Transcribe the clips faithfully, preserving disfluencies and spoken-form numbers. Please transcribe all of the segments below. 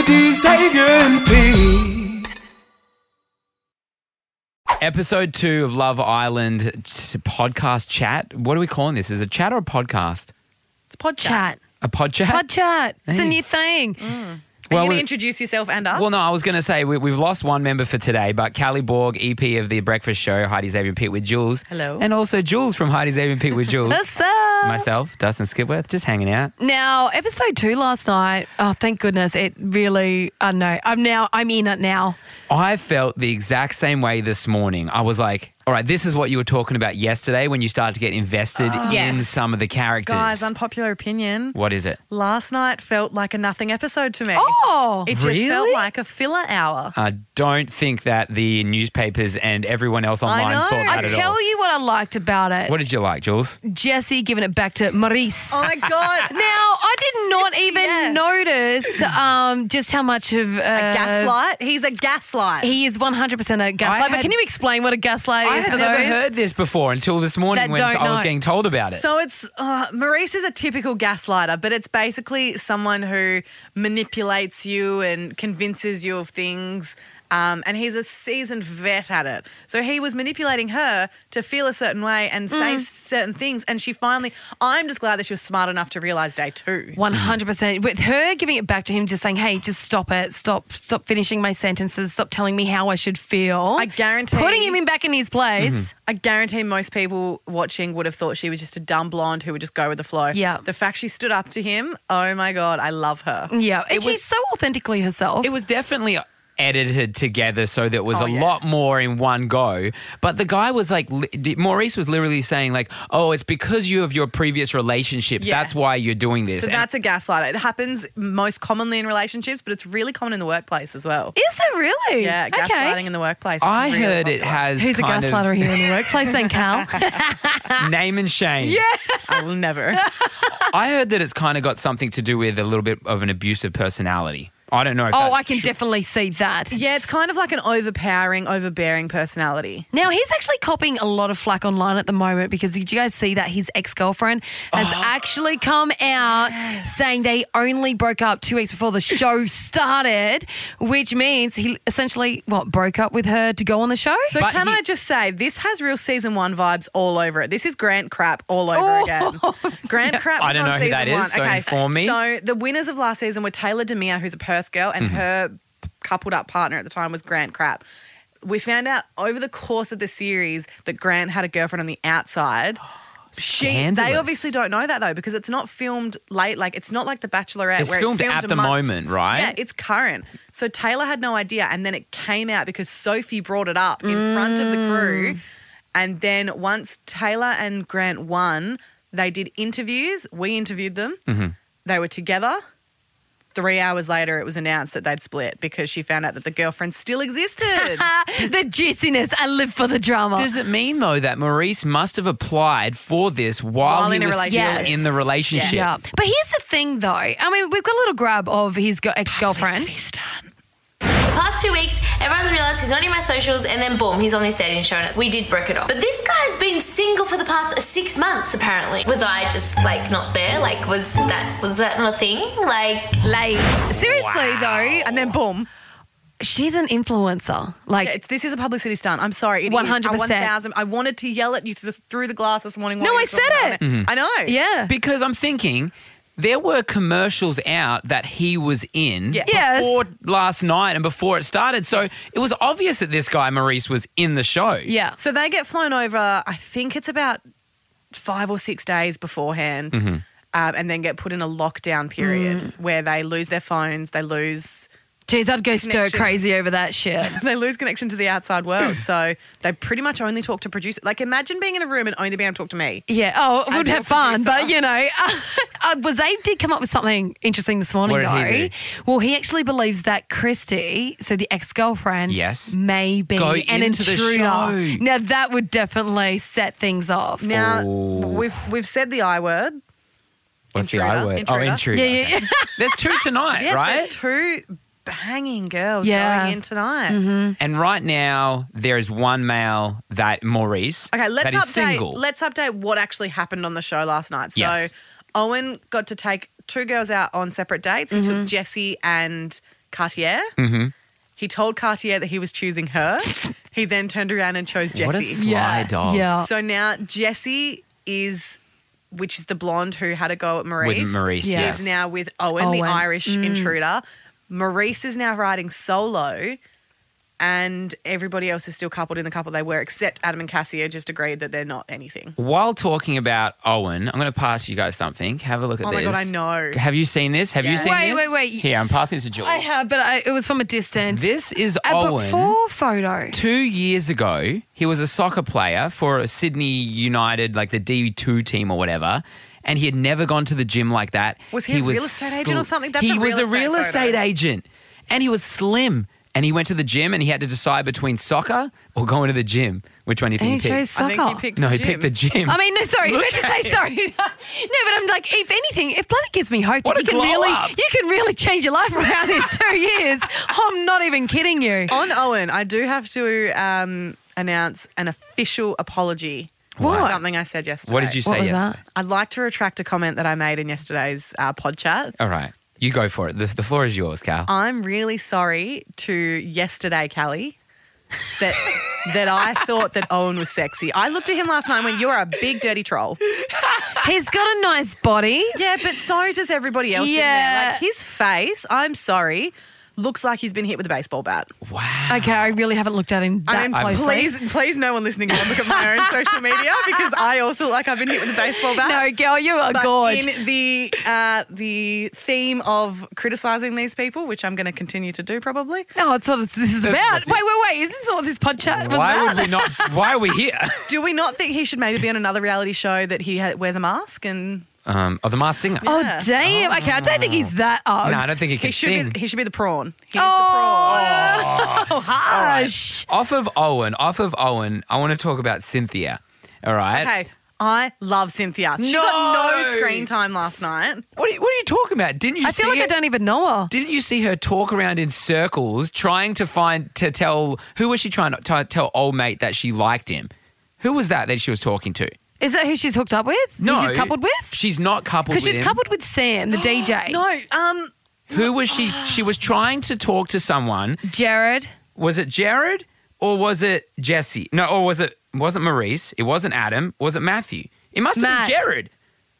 Heidi, Sagan, Pete. Episode two of Love Island podcast chat. What are we calling this? Is it a chat or a podcast? It's pod Chat. A pod chat? Pod chat. It's a Hey. new thing. Are Well, you going we- to introduce yourself and us? Well, no, I was going to say we, we've lost one member for today, but Callie Borg, E P of The Breakfast Show, Heidi, Xavier, and Pete with Jules. Hello. And also Jules from Heidi, Xavier, and Pete with Jules. What's up? Myself, Dustin Skipworth, just hanging out. Now, episode two last night, oh, thank goodness, it really, I don't know, I'm now, I'm in it now. I felt the exact same way this morning. I was like, all right, this is what you were talking about yesterday when you started to get invested in Yes. some of the characters. Guys, unpopular opinion. What is it? Last night felt like a nothing episode to me. Oh, It just Really? felt like a filler hour. I don't think that the newspapers and everyone else online know. thought that I at tell all. you what I liked about it. What did you like, Jules? Jesse giving it back to Maurice. Oh my God. Now, I did not even Yes. notice um, just how much of uh, A gaslight? He's a gaslight. He is one hundred percent a gaslight. had- But can you explain what a gaslight I is had for never those? heard this before until this morning That when don't I was know. getting told about it. So it's, uh, Maurice is a typical gaslighter, but it's basically someone who manipulates you and convinces you of things. Um, and he's a seasoned vet at it. So he was manipulating her to feel a certain way and say certain things. And she finally, I'm just glad that she was smart enough to realise day two. one hundred percent. With her giving it back to him, just saying, hey, just stop it. Stop stop finishing my sentences. Stop telling me how I should feel. I guarantee- Putting him in back in his place. I guarantee most people watching would have thought she was just a dumb blonde who would just go with the flow. Yeah. The fact she stood up to him, oh my God, I love her. Yeah. And It she's was- so authentically herself. It was definitely edited together so there was Oh, a yeah. lot more in one go. But the guy was like, li- Maurice was literally saying like, oh, it's because you have your previous relationships. Yeah. That's why you're doing this. So And that's a gaslighter. It happens most commonly in relationships, but it's really common in the workplace as well. Is it really? Yeah, Okay. gaslighting in the workplace. It's I really heard it popular. has Who's a kind gaslighter of here in the workplace then, Cal? name and shame. Yeah. I will never. I heard that it's kind of got something to do with a little bit of an abusive personality. I don't know if Oh, that's I can true. definitely see that. Yeah, it's kind of like an overpowering, overbearing personality. Now, he's actually copying a lot of flack online at the moment because did you guys see that his ex-girlfriend has actually come out saying they only broke up two weeks before the show started, which means he essentially, what, broke up with her to go on the show? So But can he- I just say, this has real season one vibes all over it. This is Grant Crap all over Oh. again. Grant Crap was I don't on know who season that is, one. so okay. inform me. So the winners of last season were Taylor Demir, who's a Perth girl, and Mm-hmm. her coupled up partner at the time was Grant Crap. We found out over the course of the series that Grant had a girlfriend on the outside. She, Scandalous. they obviously don't know that though because it's not filmed late. Like it's not like The Bachelorette It's where filmed it's filmed at the months. moment, right? Yeah, it's current. So Taylor had no idea, and then it came out because Sophie brought it up in front of the crew. And then once Taylor and Grant won, they did interviews. We interviewed them. Mm-hmm. They were together. Three hours later, it was announced that they'd split because she found out that the girlfriend still existed. The juiciness. I live for the drama. Does it mean though that Maurice must have applied for this while, While he in a was still relationship. in the relationship? Yeah. But here's the thing, though. I mean, we've got a little grab of his go- ex-girlfriend. Past two weeks, everyone's realised he's not in my socials, and then boom, he's on this dating show, and we did break it off. But this guy's been single for the past six months, apparently. Was I just like not there? Like, was that was that not a thing? Like, Like, seriously, though, and then boom. she's an influencer. Like, Yeah, it's, this is a publicity stunt. I'm sorry. It is. one hundred percent. I one thousand I wanted to yell at you through the, through the glass this morning. No, while I you were talking said about it. Mm-hmm. I know. yeah. Because I'm thinking there were commercials out that he was in Yeah. Yes. before last night and before it started. So it was obvious that this guy, Maurice, was in the show. Yeah. So they get flown over, I think it's about five or six days beforehand, Mm-hmm. um, and then get put in a lockdown period Mm. where they lose their phones, they lose Jeez, I'd go stir Connection. crazy over that shit. they lose connection to the outside world. So they pretty much only talk to producers. Like imagine being in a room and only being able to talk to me. Yeah. Oh, As we'd your have fun, producer. but you know, uh, was Abe did come up with something interesting this morning, What did though. he do? Well, he actually believes that Christy, so the ex-girlfriend, Yes. may be Go an into the intruder. show. Now that would definitely set things off. Now Oh. we've we've said the I word. What's Intruder, the I word? intruder. Oh, intruder. yeah, yeah, yeah. There's two tonight, Yes, right? there's two banging girls Yeah. going in tonight. And right now, there is one male that Maurice Okay, let's that is update. single. Let's update what actually happened on the show last night. So Yes. Owen got to take two girls out on separate dates. He took Jessie and Cartier. Mm-hmm. He told Cartier that he was choosing her. He then turned around and chose Jessie. What a sly Yeah, dog. yeah. So now Jessie is, which is the blonde who had a go at Maurice. With Maurice, Yeah. yes. Is now with Owen, the Owen. Irish intruder. Maurice is now riding solo, and everybody else is still coupled in the couple they were, except Adam and Cassie are just agreed that they're not anything. While talking about Owen, I'm going to pass you guys something. Have a look at Oh this. my God, I know. Have you seen this? Have you Yeah. seen Wait, this? wait, wait. Here, I'm passing this to Jules. I have, but I, it was from a distance. This is a Owen. before photo. Two years ago, he was a soccer player for a Sydney United, like the D two team or whatever, and he had never gone to the gym like that. Was he a real estate agent or something? That's he a real was a estate real photo. estate agent, and he was slim. And he went to the gym, and he had to decide between soccer or going to the gym. Which one do you think And he he chose picked? I think soccer. he picked No, the he gym. picked the gym. I mean, no, sorry. Look I meant to at say him. sorry. no, but I'm like, if anything, it bloody gives me hope What that a you can glow really, up. you can really change your life around in two years. I'm not even kidding you. On Owen, I do have to um, announce an official apology What? for something I said yesterday. What did you say What was yesterday? that? I'd like to retract a comment that I made in yesterday's uh, pod chat. All right. You go for it. The, the floor is yours, Cal. I'm really sorry to yesterday, Callie, that that I thought that Owen was sexy. I looked at him last night and went, "You are a big dirty troll." He's got a nice body. Yeah, but so does everybody else in Yeah. there. Like his face, I'm sorry, looks like he's been hit with a baseball bat. Wow. Okay, I really haven't looked at him that I mean, closely. please, please, no one listening, go and look at my own social media because I also look like I've been hit with a baseball bat. No, girl, you are But gorgeous. in the uh, the theme of criticising these people, which I'm going to continue to do probably. No, it's what it's, this is This- about. this- Wait, wait, wait. Is this what this pod chat was Why about? would we not? Why are we here? Do we not think he should maybe be on another reality show that he ha- wears a mask and Um, oh, the Masked Singer. Oh, Yeah. damn. Okay, I don't think he's that old. no, I don't think he can he should sing. be he should be the prawn. He's Oh, the prawn. harsh. Off of Owen, off of Owen, I want to talk about Cynthia. All right. Okay, I love Cynthia. She No. got no screen time last night. What are you, what are you talking about? Didn't you I see feel like I it? don't even know her. Didn't you see her talk around in circles trying to find to tell who was she trying to t- tell old mate that she liked him? Who was that that she was talking to? Is that who she's hooked up with? No, Who she's coupled with? She's not coupled with Because she's him. coupled with Sam, the D J. No, um, Who was she? She was trying to talk to someone. Jared. Was it Jared or was it Jesse? No, or was it wasn't Maurice? It wasn't Adam. Was it Matthew? It must have Matt. been Jared.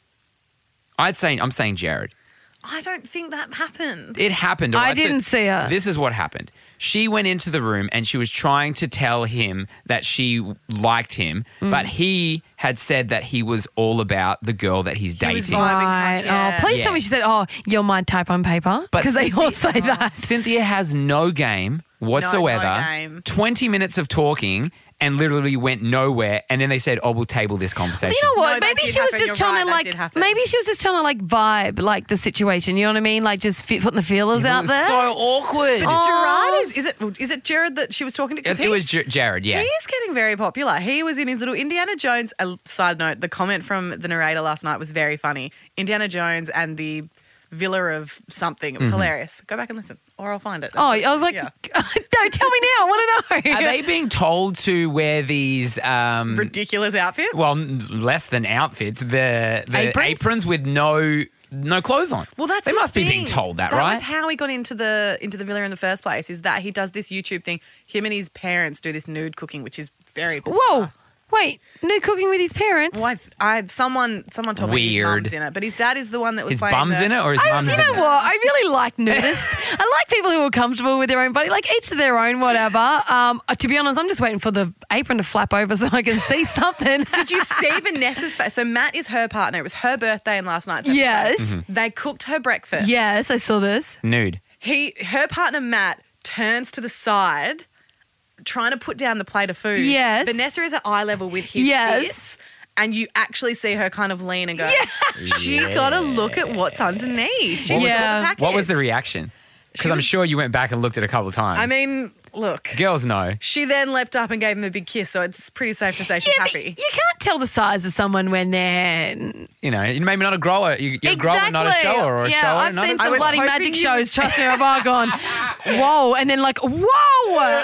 I'd say I'm saying Jared. I don't think that happened. It happened. all I right? So didn't see her. This is what happened. She went into the room and she was trying to tell him that she liked him, Mm. but he had said that he was all about the girl that he's He was dating. vibing. Right. Yeah. Oh, please Yeah. tell me she said, oh, you're my type on paper. But Because they all say that. Cynthia has no game whatsoever. No, no game. twenty minutes of talking and literally went nowhere. And then they said, oh, we'll table this conversation. You know what? No, that maybe did she was happen. just You're trying right, to that like. did happen. Maybe she was just trying to like vibe like the situation. You know what I mean? Like just fit, putting the feelers It out was there. so awkward. But Oh. Gerard is, is it is it Jared that she was talking to? 'Cause It, it was he's- J- Jared, yeah. He is getting very popular. He was in his little Indiana Jones. A side note: the comment from the narrator last night was very funny. Indiana Jones and the Villa of something. It was hilarious. Go back and listen, or I'll find it. Oh, I was like, Yeah. no, tell me now. I want to know. Are they being told to wear these? Um, ridiculous outfits. well, n- less than outfits. The the Aprons? aprons, with no no clothes on. Well, that's they his must be being thing. told that, That right? was how he got into the into the villa in the first place. Is that he does this YouTube thing? Him and his parents do this nude cooking, which is very bizarre. Whoa. Wait, no cooking with his parents? Well, I, I someone someone told me his Weird. mum's in it, but his dad is the one that was His playing bum's the, in it, or his I, mum's you in know it? what? I really like nudists. I like people who are comfortable with their own body. Like each to their own, whatever. Um, uh, to be honest, I'm just waiting for the apron to flap over so I can see something. Did you see Vanessa's face? So Matt is her partner. It was her birthday in last night's episode. Yes. Mm-hmm. They cooked her breakfast. Yes, I saw this. Nude. He, her partner Matt, turns to the side, trying to put down the plate of food. Yes. Vanessa is at eye level with his Yes. bits, and you actually see her kind of lean and go, she got to look at what's underneath. She What was- saw the Yeah. package. What was the reaction? Because She I'm was- sure you went back and looked at it a couple of times. I mean, look. girls know. She then leapt up and gave him a big kiss, so it's pretty safe to say she's Yeah, but happy. you can't tell the size of someone when they're You know, you're maybe not a grower. You- You're a grower, not a shower, or a yeah, shower. I've not seen a- I some was bloody hoping magic you shows. would- Trust me, I've gone, whoa, and then like, whoa.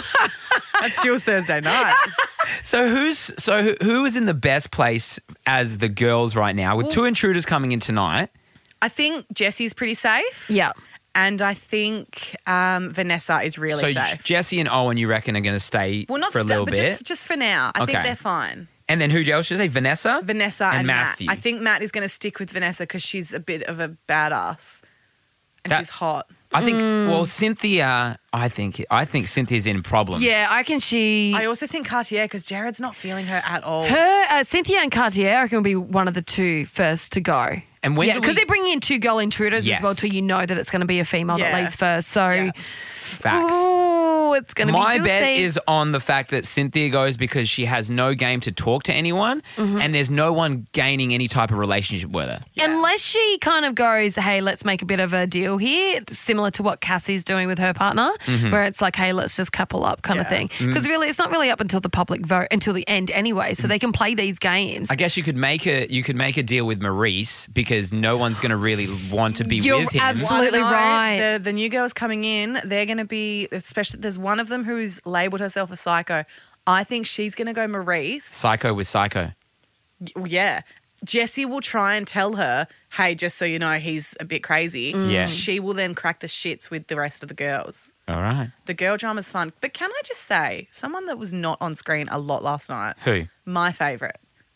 That's Jules Thursday night. So who's so who, who is in the best place as the girls right now with two intruders coming in tonight? I think Jessie's pretty safe. Yeah. And I think um, Vanessa is really so safe. Jesse and Owen, you reckon, are going to stay well, not for a st- little but bit? Just, just for now. I Okay. think they're fine. And then who else should I say? Vanessa? Vanessa and, and, Matthew. Matt. I think Matt is going to stick with Vanessa because she's a bit of a badass. And That- she's hot. I think, Mm. well, Cynthia, I think I think Cynthia's in problems. Yeah, I reckon she. I also think Cartier because Jared's not feeling her at all. Her, uh, Cynthia and Cartier, I reckon, will be one of the two first to go. And when yeah, do because we- they're bringing in two girl intruders Yes. as well, till you know that it's going to be a female that Yeah. leaves first. So, Yeah. Facts. ooh, it's going to be My juicy. bet is on the fact that Cynthia goes because she has no game to talk to anyone Mm-hmm. and there's no one gaining any type of relationship with her. Unless she kind of goes, hey, let's make a bit of a deal here, similar to what Cassie's doing with her partner, Mm-hmm. where it's like, hey, let's just couple up kind of Yeah. thing. Mm. Because really, it's not really up until the public vote, until the end anyway, so they can play these games. I guess you could make a you could make a deal with Maurice because no one's going to really want to be You're with him. absolutely Well, I don't know. right. The, the new girls coming in, they're going to be, especially, there's one of them who's labelled herself a psycho. I think she's going to go Maurice. Psycho with psycho. Y- Yeah. Jessie will try and tell her, hey, just so you know, he's a bit crazy. Yeah. She will then crack the shits with the rest of the girls. All right. The girl drama's fun. But can I just say, someone that was not on screen a lot last night, Who? my favourite,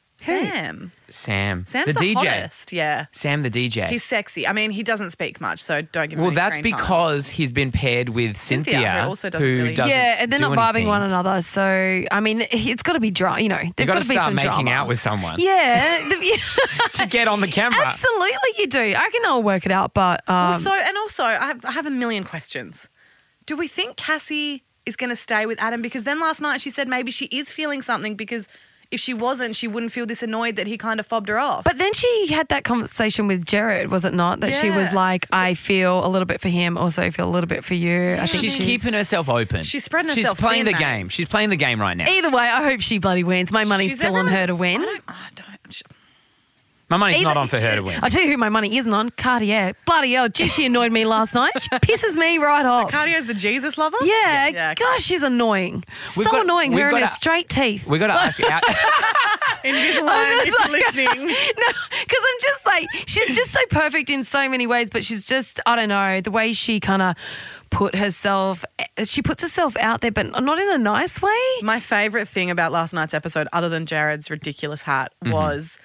Sam. Sam. Sam's the, the, D J. hottest, yeah. Sam the D J. He's sexy. I mean, he doesn't speak much, so don't give him well, any that's screen time. because he's been paired with Cynthia, Cynthia, who also doesn't who really- doesn't Yeah, and they're do not vibing anything. one another. So, I mean, it's got to be drama. You know, You they've got got to to be start some making drama. out with someone Yeah, the- to get on the camera. absolutely, you do. I reckon they'll work it out. But um, Also, and also, I have, I have a million questions. Do we think Cassie is going to stay with Adam? Because then last night she said maybe she is feeling something because if she wasn't, she wouldn't feel this annoyed that he kind of fobbed her off. But then she had that conversation with Jared, was it not? That she was Yeah. like, I feel a little bit for him, also feel a little bit for you. I think She's keeping herself open. She's spreading She's herself playing thin, the mate. game. She's playing the game right now. Either way, I hope she bloody wins. My money's She's still on everyone's- her to win. I don't, I don't, My money's not Either- on for her to win. I'll tell you who my money isn't on. Cartier. Bloody hell. Gee, she annoyed me last night. She pisses me right off. Cartio's the Jesus lover? Yeah, Yeah, okay. gosh, she's annoying. We've so got- annoying, we've her and got her a- straight teeth. We got to ask you. Out, Invisalign, if you're listening. No, because I'm just like, she's just so perfect in so many ways, but she's just, I don't know, the way she kind of put herself, she puts herself out there, but not in a nice way. My favourite thing about last night's episode, other than Jared's ridiculous hat, Mm-hmm. was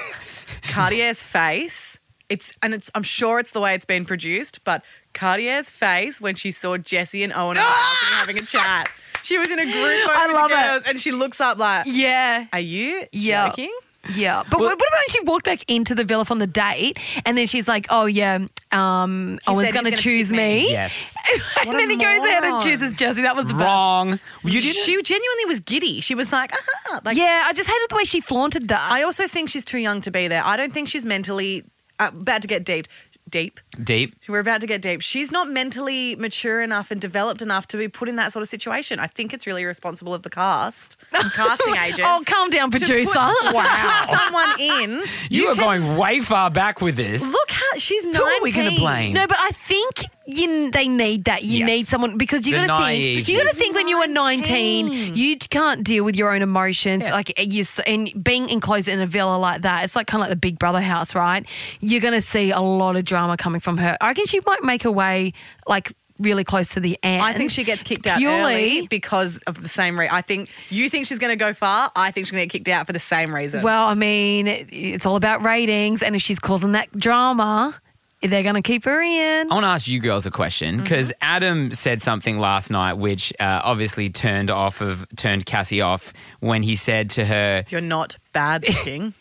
Cartier's face. It's and it's. I'm sure it's the way it's been produced, but Cartier's face when she saw Jessie and Owen on the balcony having a chat. She was in a group photo I with love the it. girls, and she looks up like, Yeah. "Are you Yeah. joking?" Yeah, but what what about when she walked back into the villa from the date and then she's like, oh, yeah, um, Owen's said he's going to gonna choose pick me. me. yes. and What a then he goes ahead and moron. chooses Jessie. That was the best. Wrong. You didn't. She genuinely was giddy. She was like, "Ah!" Like, Yeah, I just hated the way she flaunted that. I also think she's too young to be there. I don't think she's mentally uh, about to get deep. Deep. Deep. We're about to get deep. She's not mentally mature enough and developed enough to be put in that sort of situation. I think it's really irresponsible of the cast, and casting agents. Oh, calm down, to producer. Put, Wow. put someone in. You, are can- going way far back with this. Look how she's nineteen. Who are we going to blame? No, but I think you, they need that. You Yes. need someone because you The got to naive. think. You got to She's think when you were nineteen, nineteen. you can't deal with your own emotions. Yeah. Like you and being enclosed in a villa like that, it's like kind of like the Big Brother house, right? You're going to see a lot of drama coming from her. I reckon she might make her way like really close to the end. I think she gets kicked out Purely- early because of the same reason. I think you think she's going to go far. I think she's going to get kicked out for the same reason. Well, I mean, it's all about ratings, and if she's causing that drama, they're going to keep her in. I want to ask you girls a question because Adam said something last night which uh, obviously turned off of turned Cassie off when he said to her, You're not bad looking.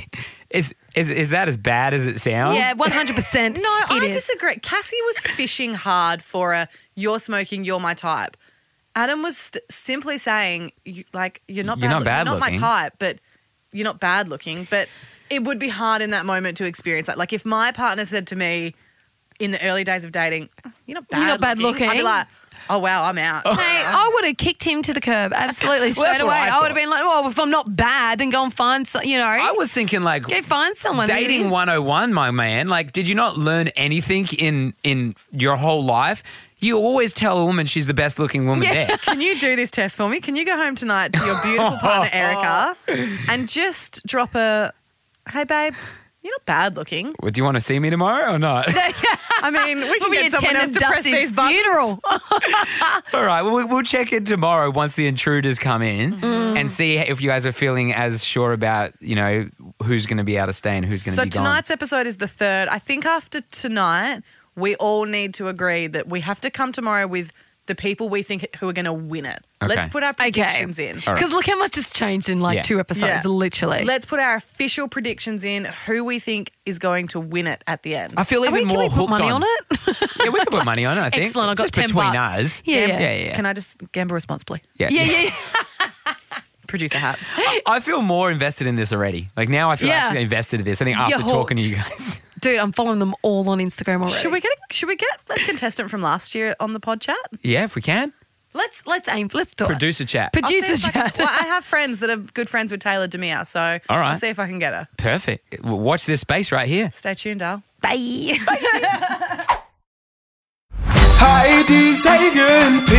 "Is is is that as bad as it sounds?" Yeah, one hundred percent. No, I it is. disagree. Cassie was fishing hard for a "you're smoking, you're my type." Adam was st- simply saying, you, like, you're not You're bad, not look- bad you're not looking. my type, but you're not bad looking. But it would be hard in that moment to experience that. Like, if my partner said to me in the early days of dating, "You're not bad, You're not bad looking," I'd be looking. like, "Oh wow, I'm out." Hey, I would have kicked him to the curb, absolutely, Well, straight that's what away. I I, thought. would have been like, well, if I'm not bad, then go and find, so, you know, I was thinking like go find someone. who dating is. one oh one, my man. Like, did you not learn anything in in your whole life? You always tell a woman she's the best looking woman there. Can you do this test for me? Can you go home tonight to your beautiful partner, Erica, and just drop a, "Hey, babe, You're not bad looking. Well, do you want to see me tomorrow or not? I mean, we can We'll be get someone else attending to press Dusty's these buttons. funeral. All right, well, we- we'll check in tomorrow once the intruders come in Mm-hmm. and see if you guys are feeling as sure about, you know, who's going to be able to stay and who's going to So be gone. tonight's episode is the third. I think after tonight, we all need to agree that we have to come tomorrow with the people we think who are going to win it. Okay. Let's put our Okay. predictions in. All right. Because look how much has changed in like Yeah. two episodes, Yeah. literally. Let's put our official predictions in, who we think is going to win it at the end. I feel Are even we, can more we put hooked money on, on it? Yeah, we can put money on it, I think. Excellent, I've got Just ten between bucks. us. Yeah, yeah, yeah. yeah. yeah. Can I just gamble responsibly? yeah. yeah, yeah, yeah. Producer hat. I feel more invested in this already. Like now I feel Yeah. actually invested in this. I think after You're talking to hooked. you guys. Dude, I'm following them all on Instagram already. Should we get a, should we get a contestant from last year on the pod chat? Yeah, if we can. Let's let's aim. Let's do it. Producer chat. I'll see Producer if I can- chat. well, I have friends that are good friends with Taylor Demir, so All right. I'll see if I can get her. Perfect. Well, watch this space right here. Stay tuned, Al. Bye. Heidi Sagan